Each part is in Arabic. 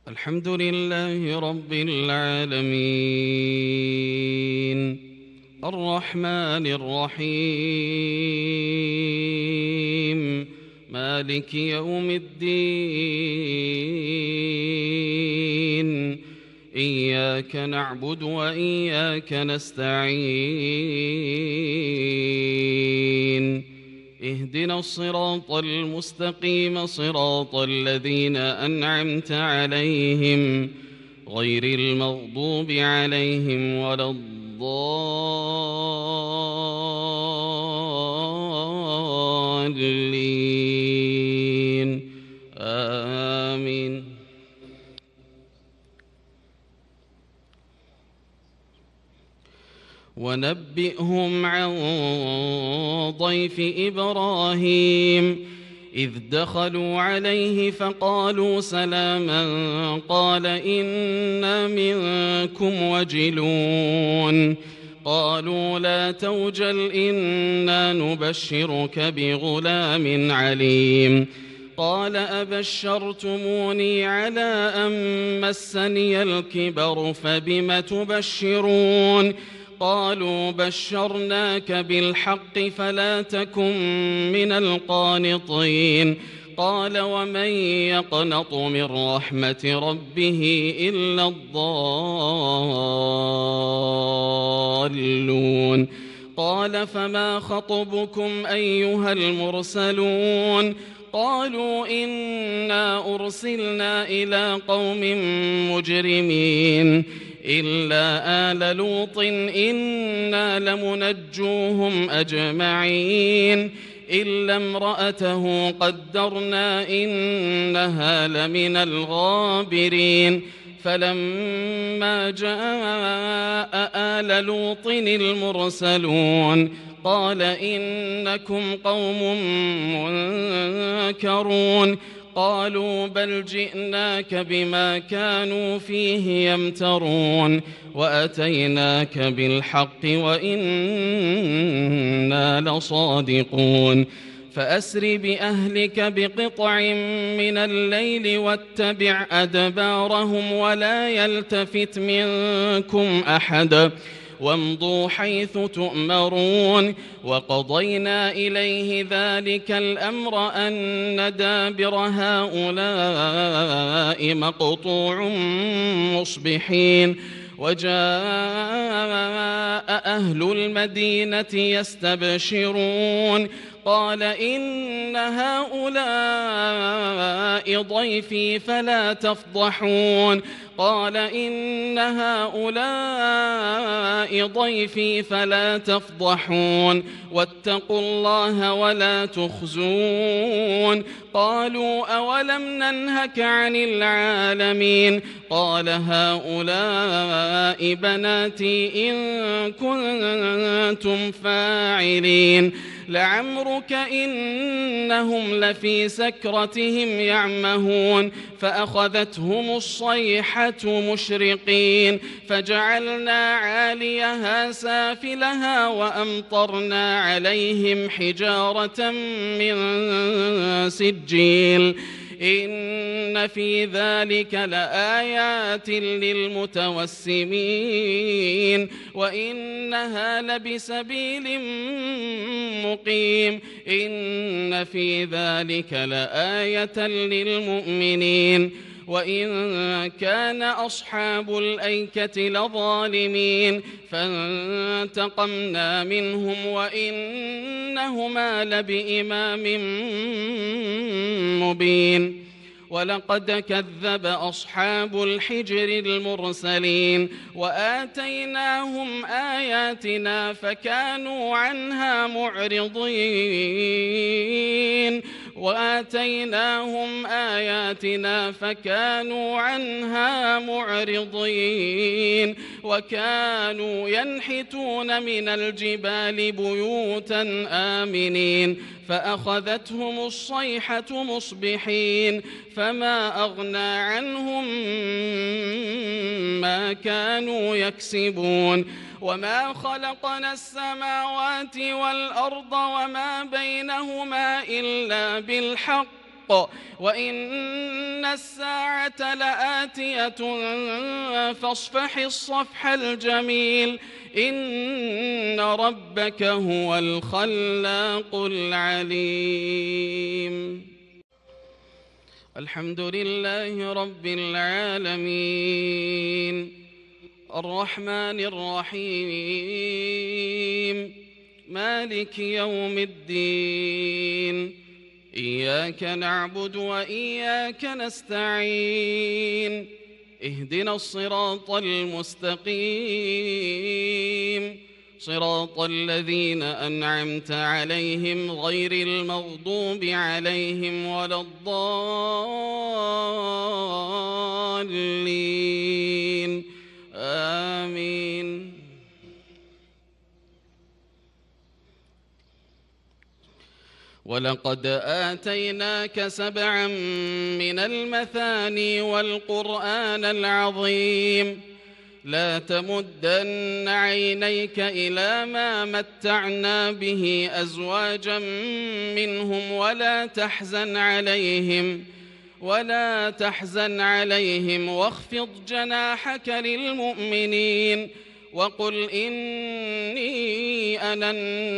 الحمد لله رب العالمين الرحمن الرحيم مالك يوم الدين إياك نعبد وإياك نستعين اهدنا الصراط المستقيم صراط الذين أنعمت عليهم غير المغضوب عليهم ولا الضالين آمين. ونبئهم عن ضيف إبراهيم إذ دخلوا عليه فقالوا سلاما قال إنا منكم وجلون قالوا لا توجل إنا نبشرك بغلام عليم قال أبشرتموني على أن مسني الكبر فبم تبشرون قالوا بشرناك بالحق فلا تكن من القانطين قال ومن يقنط من رحمة ربه إلا الضالون قال فما خطبكم أيها المرسلون قالوا إنا أرسلنا إلى قوم مجرمين إلا آل لوط إنا لمنجوهم أجمعين إلا امرأته قدرنا إنها لمن الغابرين فلما جاء آل لوط المرسلون قال إنكم قوم منكرون قالوا بل جئناك بما كانوا فيه يمترون وأتيناك بالحق وإنا لصادقون فأسر بأهلك بقطع من الليل واتبع أدبارهم ولا يلتفت منكم أحد وامضوا حيث تؤمرون وقضينا إليه ذلك الأمر أن دابر هؤلاء مقطوع مصبحين وجاء أهل المدينة يستبشرون قال إن هؤلاء ضيفي فلا تفضحون قال إن هؤلاء ضيفي فلا تفضحون واتقوا الله ولا تخزون قالوا أولم ننهك عن العالمين قال هؤلاء بناتي إن كنتم فاعلين لعمرك إنهم لفي سكرتهم يعمهون فأخذتهم الصيحة مشرقين فجعلنا عاليها سافلها وأمطرنا عليهم حجارة من سجيل إن في ذلك لآيات للمتوسمين وإنها لبسبيل مقيم إن في ذلك لآية للمؤمنين وإن كان أصحاب الأيكة لظالمين فانتقمنا منهم وإنهما لبإمام مبين ولقد كذب أصحاب الحجر المرسلين وآتيناهم آياتنا فكانوا عنها معرضين وآتيناهم آياتنا فكانوا عنها معرضين وكانوا ينحتون من الجبال بيوتا آمنين فأخذتهم الصيحة مصبحين فما أغنى عنهم ما كانوا يكسبون وما خلقنا السماوات والأرض وما بينهما إلا بالحق بالحق وإن الساعة لآتية فاصفح الصفح الجميل إن ربك هو الخلاق العليم. الحمد لله رب العالمين الرحمن الرحيم مالك يوم الدين إياك نعبد وإياك نستعين اهدنا الصراط المستقيم صراط الذين أنعمت عليهم غير المغضوب عليهم ولا الضالين آمين. ولقد آتيناك 7 من المثاني والقرآن العظيم لا تمدن عينيك إلى ما متعنا به أزواجا منهم ولا تحزن عليهم واخفض جناحك للمؤمنين وقل إني أنا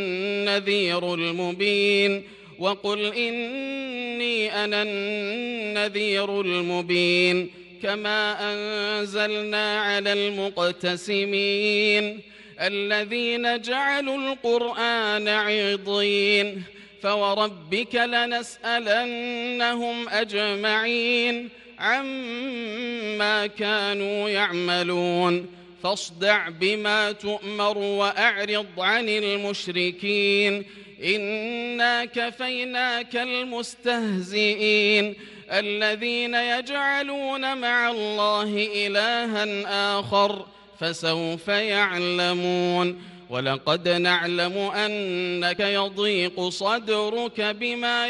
النذير المبين كما أنزلنا على المقتسمين الذين جعلوا القرآن عضين فوربك لنسألنهم أجمعين عما كانوا يعملون فاصدع بما تؤمر وأعرض عن المشركين إنا كفيناك المستهزئين الذين يجعلون مع الله إلها آخر فسوف يعلمون. ولقد نعلم أنك يضيق صدرك بما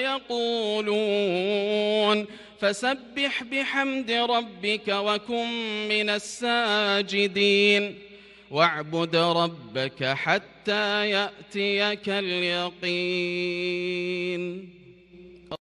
يقولون فسبح بحمد ربك وكن من الساجدين واعبد ربك حتى يأتيك اليقين.